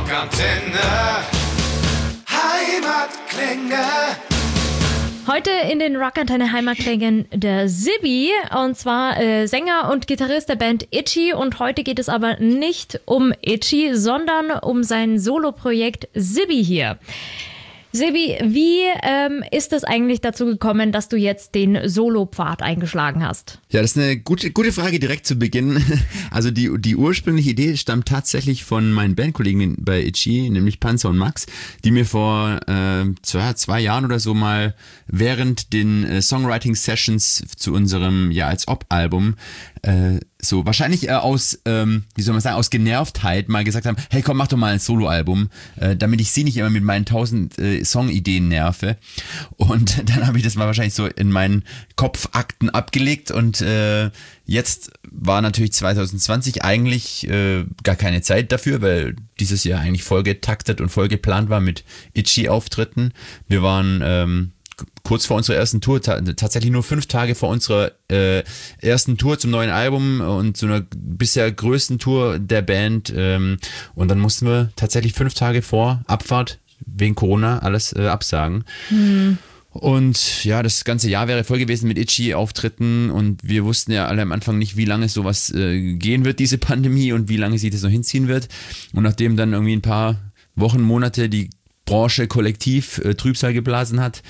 Rockantenne Heimatklänge. Heute in den Rockantenne Heimatklängen der Sibby, und zwar Sänger und Gitarrist der Band Itchy, und heute geht es aber nicht um Itchy, sondern um sein Soloprojekt Sibby hier. Sibby, wie ist es eigentlich dazu gekommen, dass du jetzt den Solopfad eingeschlagen hast? Ja, das ist eine gute Frage direkt zu Beginn. Also die ursprüngliche Idee stammt tatsächlich von meinen Bandkollegen bei Itchy, nämlich Panzer und Max, die mir vor 2 Jahren oder so mal während den Songwriting-Sessions zu unserem Als-Ob-Album so wahrscheinlich aus, aus Genervtheit mal gesagt haben, hey komm, mach doch mal ein Soloalbum, damit ich sie nicht immer mit meinen 1000 Songideen nerve. Und dann habe ich das mal wahrscheinlich so in meinen Kopfakten abgelegt und jetzt war natürlich 2020 eigentlich gar keine Zeit dafür, weil dieses Jahr eigentlich voll getaktet und voll geplant war mit Itchy-Auftritten. Wir waren kurz vor unserer ersten Tour, tatsächlich nur 5 Tage vor unserer ersten Tour zum neuen Album und zu einer bisher größten Tour der Band. Und dann mussten wir tatsächlich 5 Tage vor Abfahrt wegen Corona alles absagen. Und ja, das ganze Jahr wäre voll gewesen mit Itchy-Auftritten und wir wussten ja alle am Anfang nicht, wie lange sowas gehen wird, diese Pandemie, und wie lange sich das noch hinziehen wird. Und nachdem dann irgendwie ein paar Wochen, Monate die Branche kollektiv Trübsal geblasen hat,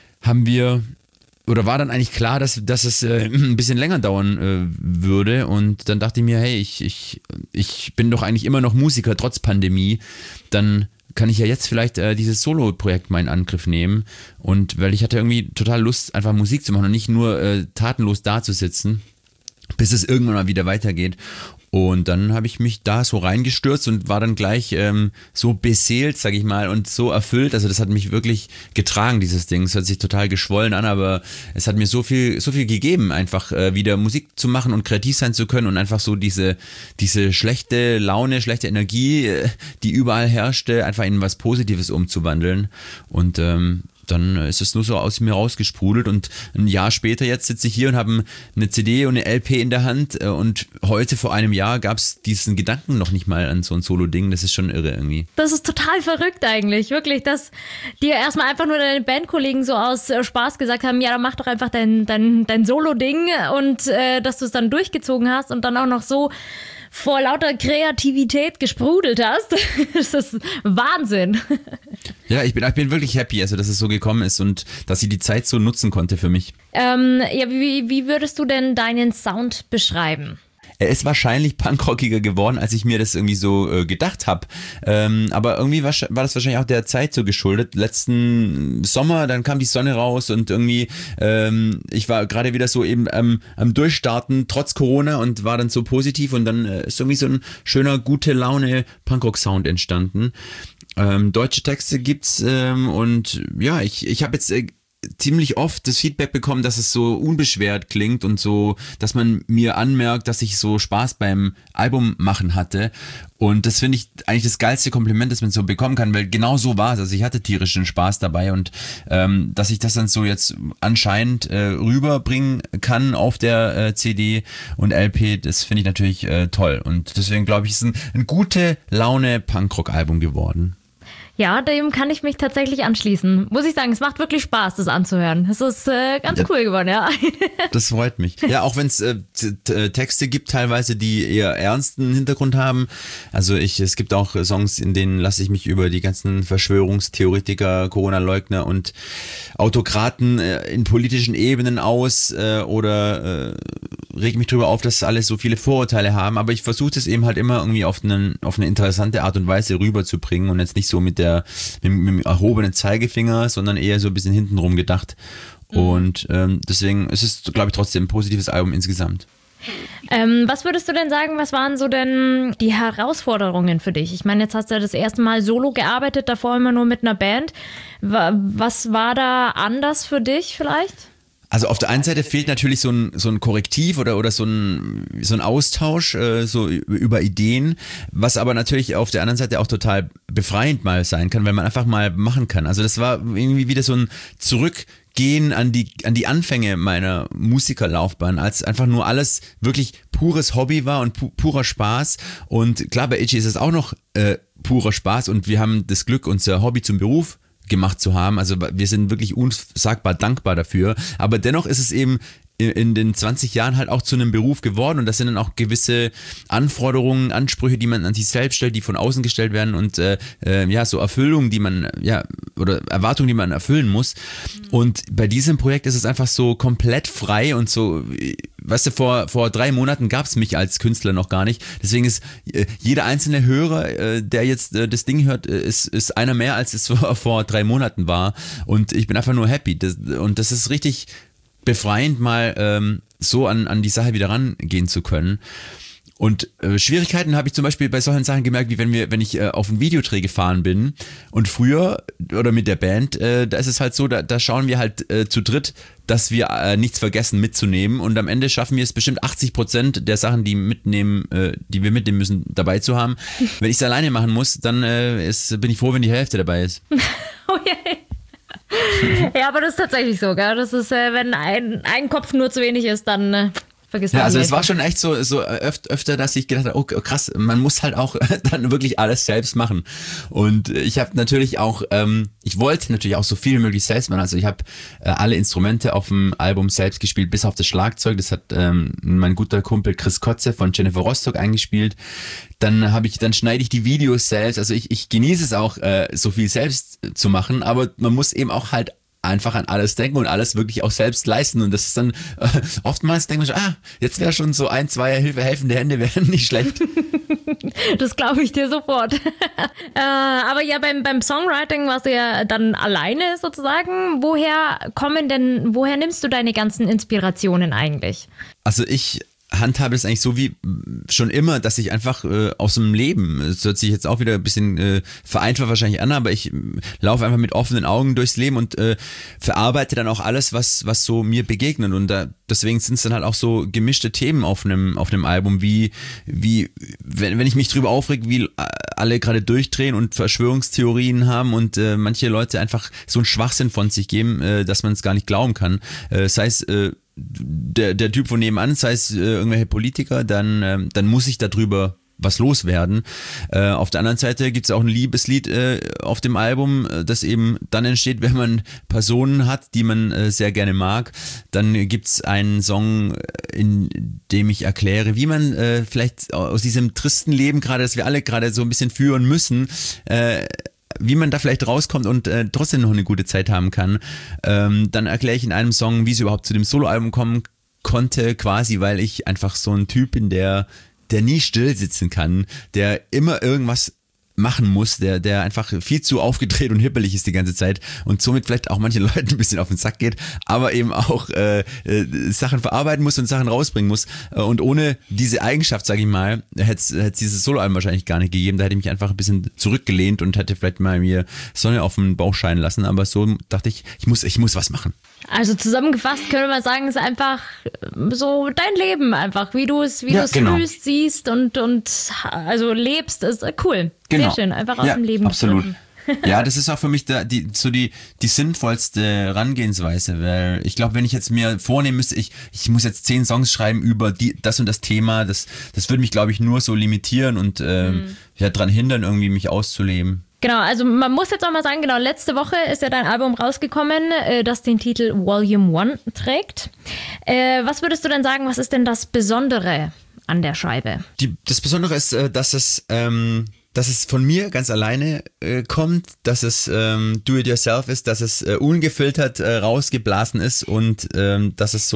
war dann eigentlich klar, dass es ein bisschen länger dauern würde, und dann dachte ich mir, hey, ich bin doch eigentlich immer noch Musiker, trotz Pandemie, dann kann ich ja jetzt vielleicht dieses Solo-Projekt mal in Angriff nehmen, und weil ich hatte irgendwie total Lust, einfach Musik zu machen und nicht nur tatenlos dazusitzen, bis es irgendwann mal wieder weitergeht. Und dann habe ich mich da so reingestürzt und war dann gleich so beseelt, sag ich mal, und so erfüllt. Also das hat mich wirklich getragen, dieses Ding. Es hört sich total geschwollen an, aber es hat mir so viel gegeben, einfach wieder Musik zu machen und kreativ sein zu können und einfach so diese schlechte Laune, schlechte Energie, die überall herrschte, einfach in was Positives umzuwandeln. Und dann ist es nur so aus mir rausgesprudelt, und ein Jahr später jetzt sitze ich hier und habe eine CD und eine LP in der Hand, und heute vor einem Jahr gab es diesen Gedanken noch nicht mal an so ein Solo-Ding. Das ist schon irre irgendwie. Das ist total verrückt eigentlich, wirklich, dass dir erstmal einfach nur deine Bandkollegen so aus Spaß gesagt haben, ja, dann mach doch einfach dein Solo-Ding, und dass du es dann durchgezogen hast und dann auch noch so vor lauter Kreativität gesprudelt hast. Das ist Wahnsinn. Ja, ich bin wirklich happy, also dass es so gekommen ist und dass ich die Zeit so nutzen konnte für mich. Wie würdest du denn deinen Sound beschreiben? Er ist wahrscheinlich punkrockiger geworden, als ich mir das irgendwie so gedacht habe. Aber irgendwie war das wahrscheinlich auch der Zeit so geschuldet. Letzten Sommer, dann kam die Sonne raus und irgendwie, ich war gerade wieder so eben am Durchstarten, trotz Corona, und war dann so positiv, und dann ist irgendwie so ein schöner, gute Laune Punkrock-Sound entstanden. Deutsche Texte gibt's, und ja, ich habe jetzt ziemlich oft das Feedback bekommen, dass es so unbeschwert klingt und so, dass man mir anmerkt, dass ich so Spaß beim Album machen hatte, und das finde ich eigentlich das geilste Kompliment, das man so bekommen kann, weil genau so war es. Also ich hatte tierischen Spaß dabei, und dass ich das dann so jetzt anscheinend rüberbringen kann auf der CD und LP, das finde ich natürlich toll, und deswegen glaube ich, ist ein gute Laune Punkrock-Album geworden. Ja, dem kann ich mich tatsächlich anschließen. Muss ich sagen, es macht wirklich Spaß, das anzuhören. Es ist ganz cool geworden, ja. Das freut mich. Ja, auch wenn es Texte gibt teilweise, die eher ernsten Hintergrund haben. Also es gibt auch Songs, in denen lasse ich mich über die ganzen Verschwörungstheoretiker, Corona-Leugner und Autokraten in politischen Ebenen aus oder reg mich drüber auf, dass alle so viele Vorurteile haben. Aber ich versuche es eben halt immer irgendwie auf eine interessante Art und Weise rüberzubringen und jetzt nicht so mit dem erhobenen Zeigefinger, sondern eher so ein bisschen hintenrum gedacht. Und deswegen ist es, glaube ich, trotzdem ein positives Album insgesamt. Was würdest du denn sagen, was waren so denn die Herausforderungen für dich? Ich meine, jetzt hast du ja das erste Mal solo gearbeitet, davor immer nur mit einer Band. Was war da anders für dich vielleicht? Also auf der einen Seite fehlt natürlich so ein Korrektiv oder so ein Austausch so über Ideen, was aber natürlich auf der anderen Seite auch total befreiend mal sein kann, weil man einfach mal machen kann. Also das war irgendwie wieder so ein Zurückkehren zurückgehen an die Anfänge meiner Musikerlaufbahn, als einfach nur alles wirklich pures Hobby war und purer Spaß. Und klar, bei Itchy ist es auch noch purer Spaß und wir haben das Glück, unser Hobby zum Beruf gemacht zu haben. Also wir sind wirklich unsagbar dankbar dafür. Aber dennoch ist es eben in den 20 Jahren halt auch zu einem Beruf geworden und das sind dann auch gewisse Anforderungen, Ansprüche, die man an sich selbst stellt, die von außen gestellt werden und so Erfüllungen, die man, oder Erwartungen, die man erfüllen muss. Und bei diesem Projekt ist es einfach so komplett frei und so, weißt du, vor 3 Monaten gab es mich als Künstler noch gar nicht. Deswegen ist jeder einzelne Hörer, der jetzt das Ding hört, ist einer mehr, als es vor 3 Monaten war. Und ich bin einfach nur happy. Und das ist richtig befreiend, mal so an die Sache wieder rangehen zu können. Und Schwierigkeiten habe ich zum Beispiel bei solchen Sachen gemerkt, wie wenn ich auf einen Videodreh gefahren bin und früher oder mit der Band, da ist es halt so, da schauen wir halt zu dritt, dass wir nichts vergessen mitzunehmen und am Ende schaffen wir es bestimmt 80% der Sachen, die wir mitnehmen müssen, dabei zu haben. Wenn ich es alleine machen muss, dann bin ich froh, wenn die Hälfte dabei ist. Oh yeah. Ja, aber das ist tatsächlich so, gell? Das ist, wenn ein Kopf nur zu wenig ist, dann vergisst man. Ja, also es war schon echt so öfter, dass ich gedacht habe, oh krass, man muss halt auch dann wirklich alles selbst machen. Und ich habe natürlich auch, ich wollte natürlich auch so viel wie möglich selbst machen. Also ich habe alle Instrumente auf dem Album selbst gespielt, bis auf das Schlagzeug. Das hat mein guter Kumpel Chris Kotze von Jennifer Rostock eingespielt. Dann schneide ich die Videos selbst. Also ich genieße es auch, so viel selbst zu machen, aber man muss eben auch halt einfach an alles denken und alles wirklich auch selbst leisten. Und das ist dann oftmals denkt man schon, jetzt wäre schon so 1, 2 helfende Hände wären nicht schlecht. Das glaube ich dir sofort. Aber ja, beim Songwriting warst du ja dann alleine sozusagen. Woher nimmst du deine ganzen Inspirationen eigentlich? Also ich handhabe es eigentlich so wie schon immer, dass ich einfach aus dem Leben, das hört sich jetzt auch wieder ein bisschen vereinfacht wahrscheinlich an, aber ich laufe einfach mit offenen Augen durchs Leben und verarbeite dann auch alles, was so mir begegnet und deswegen sind es dann halt auch so gemischte Themen auf einem Album, wie wenn ich mich drüber aufreg, wie alle gerade durchdrehen und Verschwörungstheorien haben und manche Leute einfach so einen Schwachsinn von sich geben, dass man es gar nicht glauben kann, sei es der Typ von nebenan, sei es irgendwelche Politiker, dann muss ich darüber was loswerden. Auf der anderen Seite gibt es auch ein Liebeslied auf dem Album, das eben dann entsteht, wenn man Personen hat, die man sehr gerne mag. Dann gibt es einen Song, in dem ich erkläre, wie man vielleicht aus diesem tristen Leben gerade, das wir alle gerade so ein bisschen führen müssen, wie man da vielleicht rauskommt und trotzdem noch eine gute Zeit haben kann. Dann erkläre ich in einem Song, wie es überhaupt zu dem Soloalbum kommen konnte, quasi, weil ich einfach so ein Typ bin, der nie still sitzen kann, der immer irgendwas machen muss, der einfach viel zu aufgedreht und hippelig ist die ganze Zeit und somit vielleicht auch manchen Leuten ein bisschen auf den Sack geht, aber eben auch Sachen verarbeiten muss und Sachen rausbringen muss. Und ohne diese Eigenschaft, sage ich mal, hätte es dieses Soloalbum wahrscheinlich gar nicht gegeben. Da hätte ich mich einfach ein bisschen zurückgelehnt und hätte vielleicht mal mir Sonne auf den Bauch scheinen lassen. Aber so dachte ich muss was machen. Also zusammengefasst können wir sagen, es ist einfach so dein Leben einfach, wie du es fühlst, siehst und also lebst, ist cool. Genau. Sehr schön, einfach aus dem Leben. Absolut. Ja, das ist auch für mich die sinnvollste Herangehensweise, weil ich glaube, wenn ich jetzt mir vornehmen müsste, ich muss jetzt 10 Songs schreiben über das und das Thema, das würde mich, glaube ich, nur so limitieren und daran hindern, irgendwie mich auszuleben. Genau, also man muss jetzt auch mal sagen, genau, letzte Woche ist ja dein Album rausgekommen, das den Titel Volume 1 trägt. Was würdest du denn sagen, was ist denn das Besondere an der Scheibe? Das Besondere ist, dass es von mir ganz alleine kommt, dass es do-it-yourself ist, dass es ungefiltert rausgeblasen ist und dass es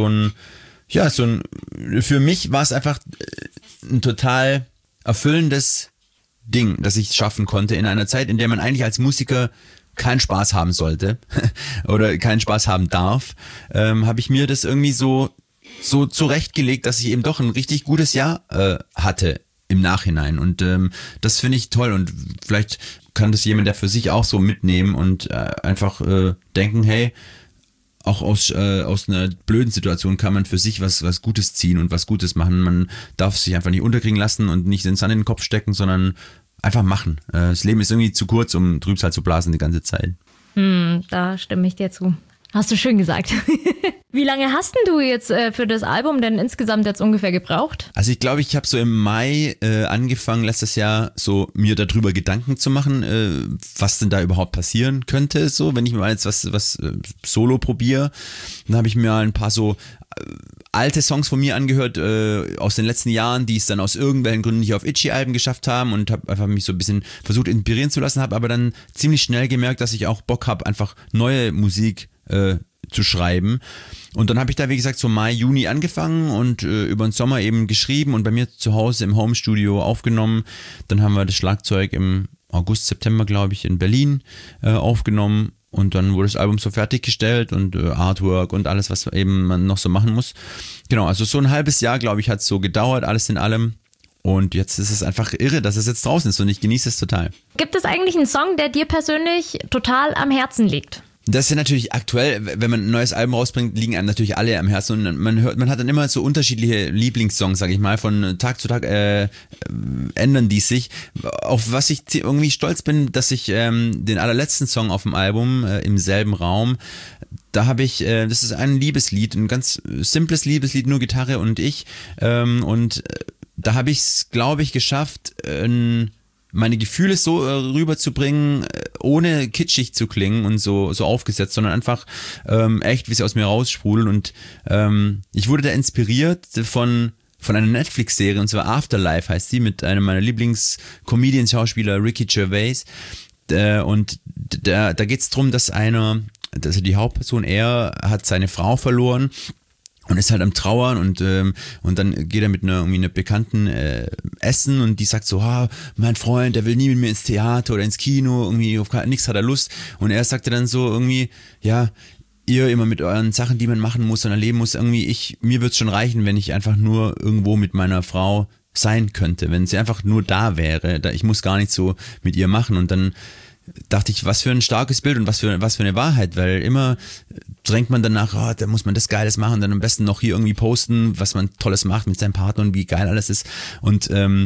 für mich war es einfach ein total erfüllendes Ding, das ich schaffen konnte in einer Zeit, in der man eigentlich als Musiker keinen Spaß haben sollte oder keinen Spaß haben darf, habe ich mir das irgendwie so zurechtgelegt, dass ich eben doch ein richtig gutes Jahr hatte im Nachhinein und das finde ich toll und vielleicht kann das jemand, der für sich auch so mitnehmen und einfach denken, hey, auch aus einer blöden Situation kann man für sich was Gutes ziehen und was Gutes machen. Man darf sich einfach nicht unterkriegen lassen und nicht den Sand in den Kopf stecken, sondern einfach machen. Das Leben ist irgendwie zu kurz, um Trübsal zu blasen die ganze Zeit. Da stimme ich dir zu. Hast du schön gesagt. Wie lange hast denn du jetzt für das Album denn insgesamt jetzt ungefähr gebraucht? Also ich glaube, ich habe so im Mai angefangen, letztes Jahr so mir darüber Gedanken zu machen, was denn da überhaupt passieren könnte, so wenn ich mal jetzt was solo probiere. Dann habe ich mir ein paar so alte Songs von mir angehört aus den letzten Jahren, die es dann aus irgendwelchen Gründen nicht auf Itchy-Alben geschafft haben und habe einfach mich so ein bisschen versucht inspirieren zu lassen, habe aber dann ziemlich schnell gemerkt, dass ich auch Bock habe, einfach neue Musik zu schreiben. Und dann habe ich da, wie gesagt, so Mai, Juni angefangen und über den Sommer eben geschrieben und bei mir zu Hause im Homestudio aufgenommen. Dann haben wir das Schlagzeug im August, September, glaube ich, in Berlin aufgenommen. Und dann wurde das Album so fertiggestellt und Artwork und alles, was eben man noch so machen muss. Genau, also so ein halbes Jahr, glaube ich, hat es so gedauert, alles in allem. Und jetzt ist es einfach irre, dass es jetzt draußen ist und ich genieße es total. Gibt es eigentlich einen Song, der dir persönlich total am Herzen liegt? Das ist ja natürlich aktuell, wenn man ein neues Album rausbringt, liegen einem natürlich alle am Herzen und man hat dann immer so unterschiedliche Lieblingssongs, sag ich mal, von Tag zu Tag ändern die sich. Auf was ich irgendwie stolz bin, dass ich den allerletzten Song auf dem Album, im selben Raum, da habe ich, das ist ein Liebeslied, ein ganz simples Liebeslied, nur Gitarre und ich, und da habe ich es, glaube ich, geschafft, meine Gefühle so rüberzubringen, ohne kitschig zu klingen und so aufgesetzt, sondern einfach echt, wie sie aus mir raussprudeln. Und ich wurde da inspiriert von einer Netflix-Serie, und zwar Afterlife heißt sie, mit einem meiner Lieblings-Comedian-Schauspieler Ricky Gervais. Und da geht es darum, dass also die Hauptperson, er hat seine Frau verloren und ist halt am Trauern und dann geht er mit einer Bekannten essen und die sagt so, mein Freund, der will nie mit mir ins Theater oder ins Kino, irgendwie auf nichts hat er Lust. Und er sagte dann so irgendwie, ja, ihr immer mit euren Sachen, die man machen muss und erleben muss, irgendwie mir wird's schon reichen, wenn ich einfach nur irgendwo mit meiner Frau sein könnte, wenn sie einfach nur da wäre. Ich muss gar nichts so mit ihr machen. Und dann dachte ich, was für ein starkes Bild und was für eine Wahrheit, weil immer drängt man danach, da muss man das Geiles machen und dann am besten noch hier irgendwie posten, was man Tolles macht mit seinem Partner und wie geil alles ist. Und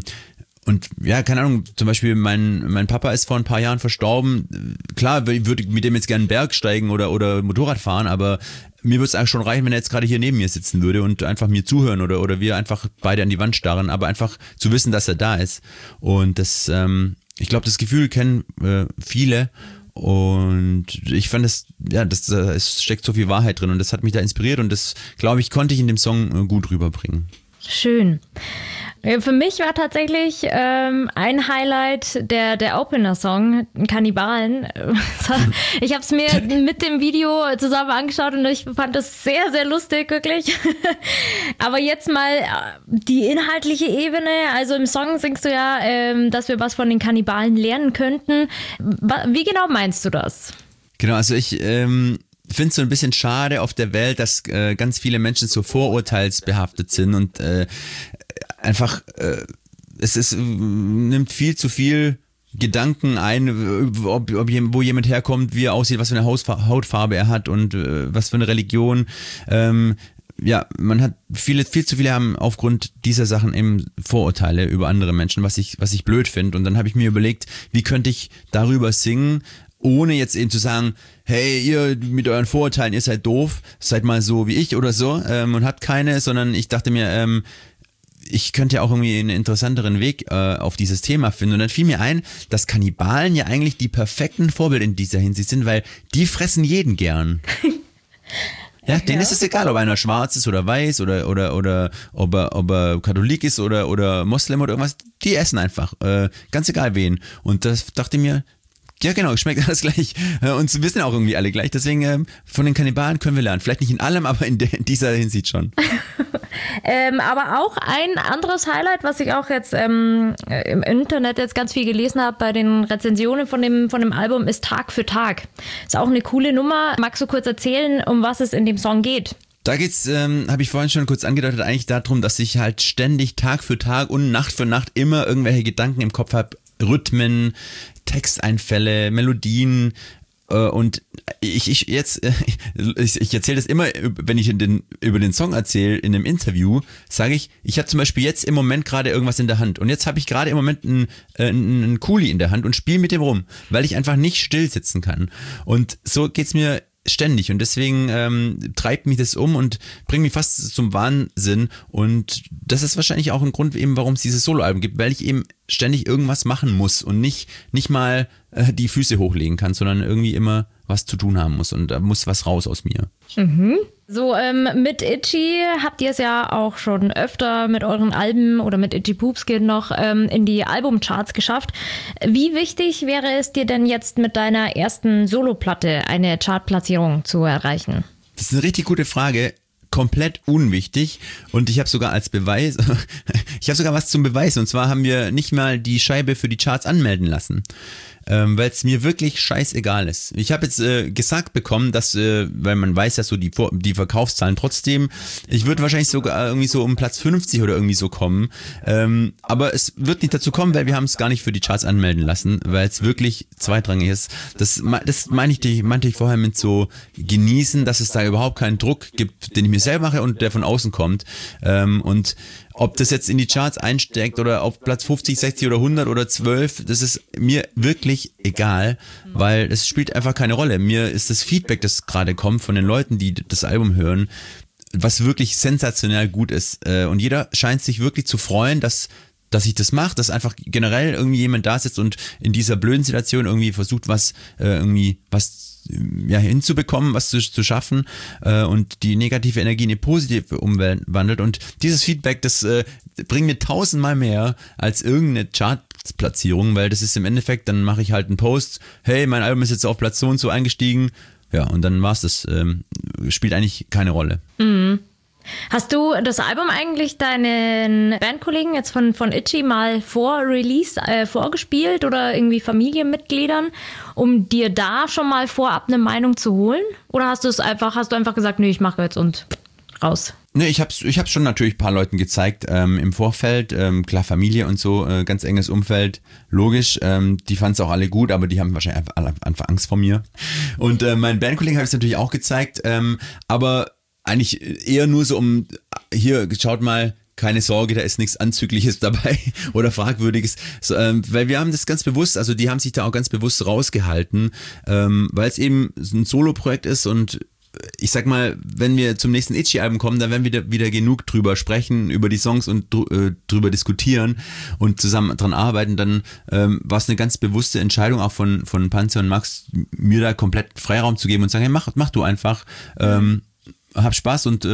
ja, keine Ahnung, zum Beispiel mein Papa ist vor ein paar Jahren verstorben. Klar, würde ich mit dem jetzt gerne einen Berg steigen oder Motorrad fahren, aber mir würde es eigentlich schon reichen, wenn er jetzt gerade hier neben mir sitzen würde und einfach mir zuhören oder wir einfach beide an die Wand starren, aber einfach zu wissen, dass er da ist. Und das, ich glaube, das Gefühl kennen viele und ich fand es steckt so viel Wahrheit drin und das hat mich da inspiriert und das, glaube ich, konnte ich in dem Song gut rüberbringen. Schön. Für mich war tatsächlich ein Highlight der Opener-Song, Kannibalen. Ich habe es mir mit dem Video zusammen angeschaut und ich fand das sehr, sehr lustig, wirklich. Aber jetzt mal die inhaltliche Ebene. Also im Song singst du ja, dass wir was von den Kannibalen lernen könnten. Wie genau meinst du das? Genau, also ich finde es so ein bisschen schade auf der Welt, dass ganz viele Menschen so vorurteilsbehaftet sind und einfach, nimmt viel zu viel Gedanken ein, wo jemand herkommt, wie er aussieht, was für eine Hautfarbe er hat und was für eine Religion. Ja, man hat viel zu viele haben aufgrund dieser Sachen eben Vorurteile über andere Menschen, was ich blöd finde. Und dann habe ich mir überlegt, wie könnte ich darüber singen, ohne jetzt eben zu sagen, hey, ihr mit euren Vorurteilen, ihr seid doof, seid mal so wie ich oder so und habt keine, sondern ich dachte mir, ich könnte ja auch irgendwie einen interessanteren Weg auf dieses Thema finden. Und dann fiel mir ein, dass Kannibalen ja eigentlich die perfekten Vorbilder in dieser Hinsicht sind, weil die fressen jeden gern. Ja, denen ist es egal, ob einer schwarz ist oder weiß oder ob er Katholik ist oder Moslem oder irgendwas. Die essen einfach, ganz egal wen. Und das dachte ich mir, ja genau, schmeckt alles gleich und wir sind auch irgendwie alle gleich, deswegen von den Kannibalen können wir lernen, vielleicht nicht in allem, aber in dieser Hinsicht schon. Aber auch ein anderes Highlight, was ich auch jetzt im Internet jetzt ganz viel gelesen habe bei den Rezensionen von dem Album, ist Tag für Tag. Ist auch eine coole Nummer. Magst du kurz erzählen, um was es in dem Song geht? Da geht's, habe ich vorhin schon kurz angedeutet, eigentlich darum, dass ich halt ständig Tag für Tag und Nacht für Nacht immer irgendwelche Gedanken im Kopf habe, Rhythmen, Texteinfälle, Melodien und ich erzähle das immer, wenn ich über den Song erzähle in einem Interview, sage ich habe zum Beispiel jetzt im Moment gerade irgendwas in der Hand und jetzt habe ich gerade im Moment einen Kuli in der Hand und spiele mit dem rum, weil ich einfach nicht still sitzen kann. Und so geht's mir ständig und deswegen treibt mich das um und bringt mich fast zum Wahnsinn und das ist wahrscheinlich auch ein Grund eben, warum es dieses Soloalbum gibt, weil ich eben ständig irgendwas machen muss und nicht mal die Füße hochlegen kann, sondern irgendwie immer was zu tun haben muss und da muss was raus aus mir. Mhm. So, mit Itchy habt ihr es ja auch schon öfter mit euren Alben oder mit Itchy Poopskin noch in die Albumcharts geschafft. Wie wichtig wäre es dir denn jetzt mit deiner ersten Soloplatte eine Chartplatzierung zu erreichen? Das ist eine richtig gute Frage. Komplett unwichtig und ich habe sogar als Beweis, ich habe sogar was zum Beweis und zwar haben wir nicht mal die Scheibe für die Charts anmelden lassen, weil es mir wirklich scheißegal ist. Ich habe jetzt gesagt bekommen, dass, weil man weiß ja so die Verkaufszahlen trotzdem, ich würde wahrscheinlich sogar irgendwie so um Platz 50 oder irgendwie so kommen, aber es wird nicht dazu kommen, weil wir haben es gar nicht für die Charts anmelden lassen, weil es wirklich zweitrangig ist. Das meinte ich vorher mit so genießen, dass es da überhaupt keinen Druck gibt, den ich mir selber mache und der von außen kommt und ob das jetzt in die Charts einsteckt oder auf Platz 50, 60 oder 100 oder 12, das ist mir wirklich egal, weil es spielt einfach keine Rolle. Mir ist das Feedback, das gerade kommt von den Leuten, die das Album hören, was wirklich sensationell gut ist. Und jeder scheint sich wirklich zu freuen, dass ich das mache, dass einfach generell irgendwie jemand da sitzt und in dieser blöden Situation irgendwie versucht, was hinzubekommen, was zu schaffen und die negative Energie in eine positive umwandelt und dieses Feedback, das bringt mir 1000-mal mehr als irgendeine Chartplatzierung, weil das ist im Endeffekt, dann mache ich halt einen Post, hey, mein Album ist jetzt auf Platz so und so eingestiegen, ja, und dann war's das, spielt eigentlich keine Rolle. Mhm. Hast du das Album eigentlich deinen Bandkollegen jetzt von Itchy mal vor Release vorgespielt oder irgendwie Familienmitgliedern, um dir da schon mal vorab eine Meinung zu holen? Oder hast du einfach gesagt, nee, ich mache jetzt und raus? Nee, ich hab's schon natürlich ein paar Leuten gezeigt im Vorfeld, klar Familie und so, ganz enges Umfeld, logisch, die fanden es auch alle gut, aber die haben wahrscheinlich einfach Angst vor mir. Und meinen Bandkollegen habe ich es natürlich auch gezeigt, aber eigentlich eher nur so hier, schaut mal, keine Sorge, da ist nichts Anzügliches dabei oder Fragwürdiges, so, weil wir haben das ganz bewusst, also die haben sich da auch ganz bewusst rausgehalten, weil es eben ein Solo-Projekt ist und ich sag mal, wenn wir zum nächsten Itchy-Album kommen, dann werden wir wieder genug drüber sprechen, über die Songs und drüber diskutieren und zusammen dran arbeiten, dann war es eine ganz bewusste Entscheidung auch von Panzer und Max, mir da komplett Freiraum zu geben und zu sagen, hey, mach du einfach, hab Spaß und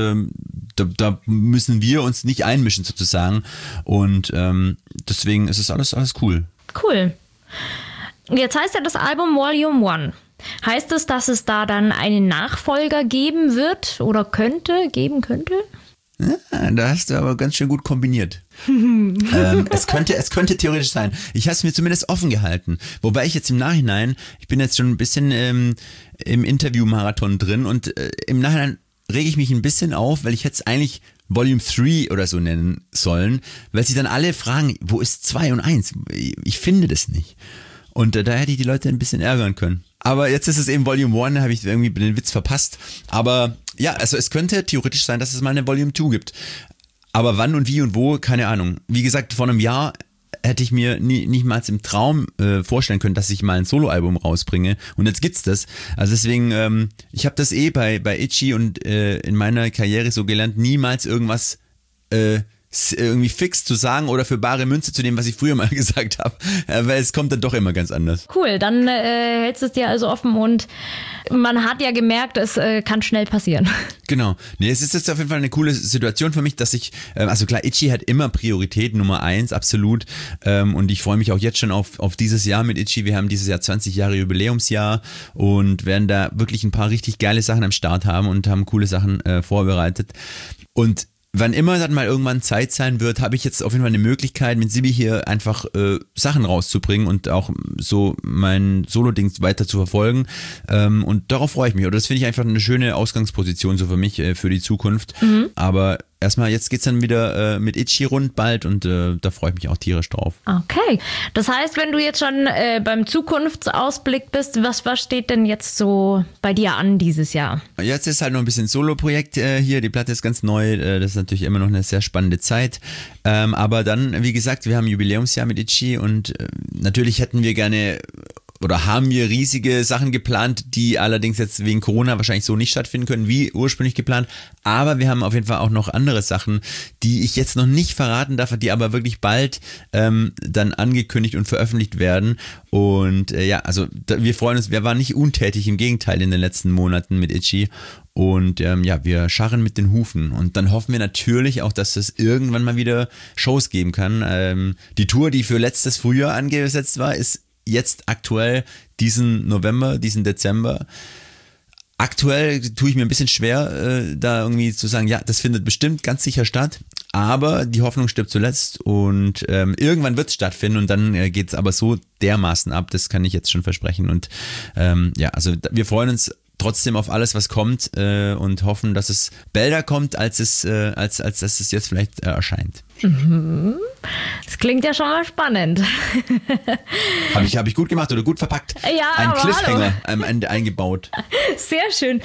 da müssen wir uns nicht einmischen sozusagen und deswegen ist es alles cool. Cool. Jetzt heißt ja das Album Volume 1. Heißt es, dass es da dann einen Nachfolger geben wird oder geben könnte? Ja, da hast du aber ganz schön gut kombiniert. Es könnte theoretisch sein. Ich habe es mir zumindest offen gehalten. Wobei ich jetzt im Nachhinein, ich bin jetzt schon ein bisschen im Interview-Marathon drin und im Nachhinein rege ich mich ein bisschen auf, weil ich hätte es eigentlich Volume 3 oder so nennen sollen, weil sie dann alle fragen, wo ist 2 und 1? Ich finde das nicht. Und da hätte ich die Leute ein bisschen ärgern können. Aber jetzt ist es eben Volume 1, da habe ich irgendwie den Witz verpasst. Aber ja, also es könnte theoretisch sein, dass es mal eine Volume 2 gibt. Aber wann und wie und wo, keine Ahnung. Wie gesagt, vor einem Jahr hätte ich mir nicht mal im Traum vorstellen können, dass ich mal ein Soloalbum rausbringe. Und jetzt gibt's das. Also deswegen, ich habe das bei Itchy und in meiner Karriere so gelernt, niemals irgendwas irgendwie fix zu sagen oder für bare Münze zu nehmen, was ich früher mal gesagt habe, weil es kommt dann doch immer ganz anders. Cool, dann hältst du es dir also offen und man hat ja gemerkt, es kann schnell passieren. Genau. Nee, es ist jetzt auf jeden Fall eine coole Situation für mich, dass ich, also klar, Itchy hat immer Priorität Nummer 1, absolut, und ich freue mich auch jetzt schon auf dieses Jahr mit Itchy. Wir haben dieses Jahr 20 Jahre Jubiläumsjahr und werden da wirklich ein paar richtig geile Sachen am Start haben und haben coole Sachen vorbereitet und wann immer dann mal irgendwann Zeit sein wird, habe ich jetzt auf jeden Fall eine Möglichkeit, mit Sibi hier einfach Sachen rauszubringen und auch so mein Solo-Ding weiter zu verfolgen. Und darauf freue ich mich. Oder das finde ich einfach eine schöne Ausgangsposition so für mich, für die Zukunft. Mhm. Aber erstmal, jetzt geht's dann wieder mit Itchy rund bald und da freue ich mich auch tierisch drauf. Okay. Das heißt, wenn du jetzt schon beim Zukunftsausblick bist, was steht denn jetzt so bei dir an dieses Jahr? Jetzt ist halt noch ein bisschen Solo-Projekt hier. Die Platte ist ganz neu. Das ist natürlich immer noch eine sehr spannende Zeit. Aber dann, wie gesagt, wir haben ein Jubiläumsjahr mit Itchy und natürlich hätten wir gerne oder haben wir riesige Sachen geplant, die allerdings jetzt wegen Corona wahrscheinlich so nicht stattfinden können, wie ursprünglich geplant. Aber wir haben auf jeden Fall auch noch andere Sachen, die ich jetzt noch nicht verraten darf, die aber wirklich bald dann angekündigt und veröffentlicht werden. Und also wir freuen uns, wir waren nicht untätig, im Gegenteil in den letzten Monaten mit Itchy. Und wir scharren mit den Hufen. Und dann hoffen wir natürlich auch, dass es irgendwann mal wieder Shows geben kann. Die Tour, die für letztes Frühjahr angesetzt war, ist jetzt aktuell diesen November, diesen Dezember. Aktuell tue ich mir ein bisschen schwer, da irgendwie zu sagen, ja, das findet bestimmt ganz sicher statt. Aber die Hoffnung stirbt zuletzt und irgendwann wird es stattfinden und dann geht es aber so dermaßen ab, das kann ich jetzt schon versprechen. Und also wir freuen uns trotzdem auf alles, was kommt und hoffen, dass es bälder kommt, als es jetzt vielleicht erscheint. Das klingt ja schon mal spannend. Hab ich gut gemacht oder gut verpackt? Ja, ein Cliffhanger am Ende eingebaut. Sehr schön.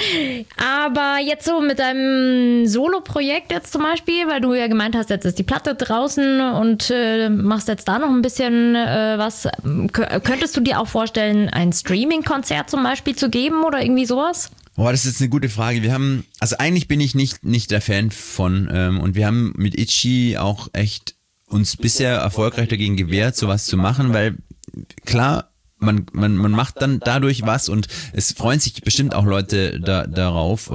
Aber jetzt so mit deinem Solo-Projekt jetzt zum Beispiel, weil du ja gemeint hast, jetzt ist die Platte draußen und machst jetzt da noch ein bisschen was. Könntest du dir auch vorstellen, ein Streaming-Konzert zum Beispiel zu geben oder irgendwie sowas? Boah, das ist jetzt eine gute Frage. Also eigentlich bin ich nicht der Fan von und wir haben mit Itchy auch echt uns bisher erfolgreich dagegen gewehrt, sowas zu machen, weil klar, man macht dann dadurch was und es freuen sich bestimmt auch Leute darauf,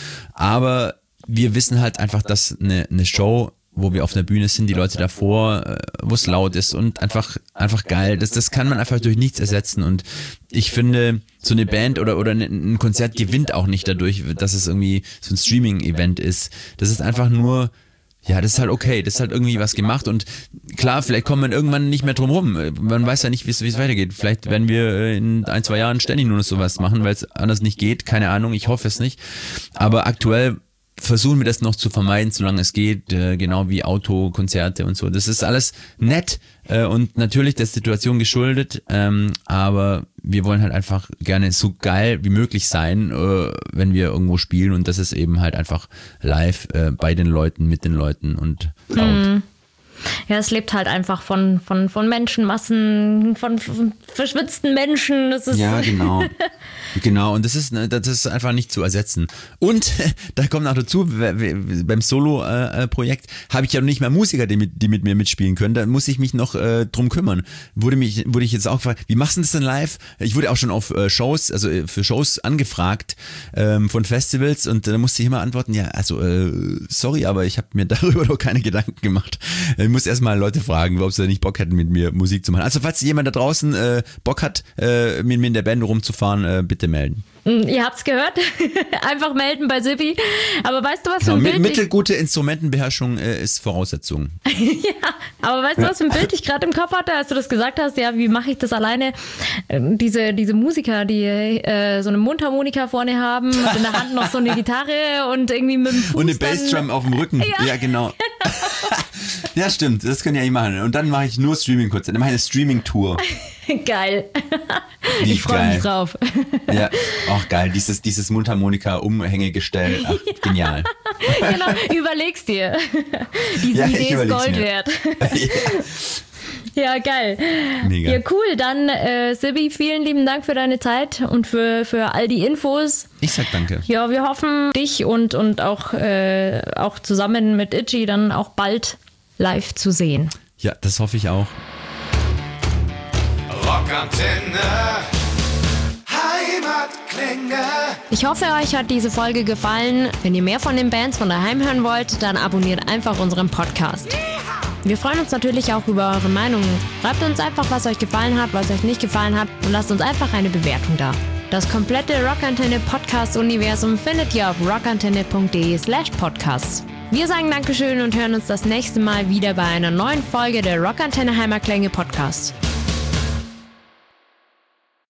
aber wir wissen halt einfach, dass eine Show, wo wir auf der Bühne sind, die Leute davor, wo es laut ist und einfach geil. Das kann man einfach durch nichts ersetzen und ich finde, so eine Band oder ein Konzert gewinnt auch nicht dadurch, dass es irgendwie so ein Streaming-Event ist. Das ist einfach nur, ja, das ist halt okay, das ist halt irgendwie was gemacht und klar, vielleicht kommt man irgendwann nicht mehr drum rum. Man weiß ja nicht, wie es weitergeht. Vielleicht werden wir in 1-2 Jahren ständig nur noch sowas machen, weil es anders nicht geht. Keine Ahnung, ich hoffe es nicht. Aber aktuell versuchen wir das noch zu vermeiden, solange es geht, genau wie Autokonzerte und so. Das ist alles nett und natürlich der Situation geschuldet, aber wir wollen halt einfach gerne so geil wie möglich sein, wenn wir irgendwo spielen und das ist eben halt einfach live bei den Leuten, mit den Leuten und laut. Ja, es lebt halt einfach von Menschenmassen, von verschwitzten Menschen. Das ist ja, genau. Und das ist einfach nicht zu ersetzen. Und da kommt noch dazu, beim Solo-Projekt habe ich ja noch nicht mehr Musiker, die mit mir mitspielen können. Da muss ich mich noch drum kümmern. Wurde ich jetzt auch gefragt, wie machst du das denn live? Ich wurde auch schon auf Shows, also für Shows angefragt von Festivals und da musste ich immer antworten, ja, also sorry, aber ich habe mir darüber noch keine Gedanken gemacht. Ich muss erstmal Leute fragen, ob sie nicht Bock hätten, mit mir Musik zu machen. Also falls jemand da draußen Bock hat, mit mir in der Band rumzufahren, bitte melden. Ihr habt's gehört. Einfach melden bei Sibi. Aber weißt du, was für ein Bild... Mittelgute Instrumentenbeherrschung ist Voraussetzung. Ja, aber weißt du, was für ein Bild ich gerade im Kopf hatte, als du das gesagt hast? Ja, wie mache ich das alleine? Diese Musiker, die so eine Mundharmonika vorne haben und in der Hand noch so eine Gitarre und irgendwie mit dem Fuß und eine Bassdrum auf dem Rücken. Ja, genau. Ja, stimmt. Das können ja nicht machen. Und dann mache ich nur Streaming-Konzerte. Dann mache ich eine Streaming-Tour. Geil. Ich freue mich drauf. Ja, auch geil. Dieses Mundharmonika-Umhängegestell. Ach, genial. Genau, überlegst dir. Diese Idee ist Gold wert. Ja, geil. Mega. Ja, cool. Dann, Sibi, vielen lieben Dank für deine Zeit und für all die Infos. Ich sag danke. Ja, wir hoffen, dich und auch zusammen mit Itchy dann auch bald live zu sehen. Ja, das hoffe ich auch. Rockantenne, Heimatklänge. Ich hoffe, euch hat diese Folge gefallen. Wenn ihr mehr von den Bands von daheim hören wollt, dann abonniert einfach unseren Podcast. Wir freuen uns natürlich auch über eure Meinungen. Schreibt uns einfach, was euch gefallen hat, was euch nicht gefallen hat und lasst uns einfach eine Bewertung da. Das komplette Rockantenne Podcast-Universum findet ihr auf rockantenne.de/podcasts. Wir sagen Dankeschön und hören uns das nächste Mal wieder bei einer neuen Folge der Rockantenne Heimatklänge Podcast.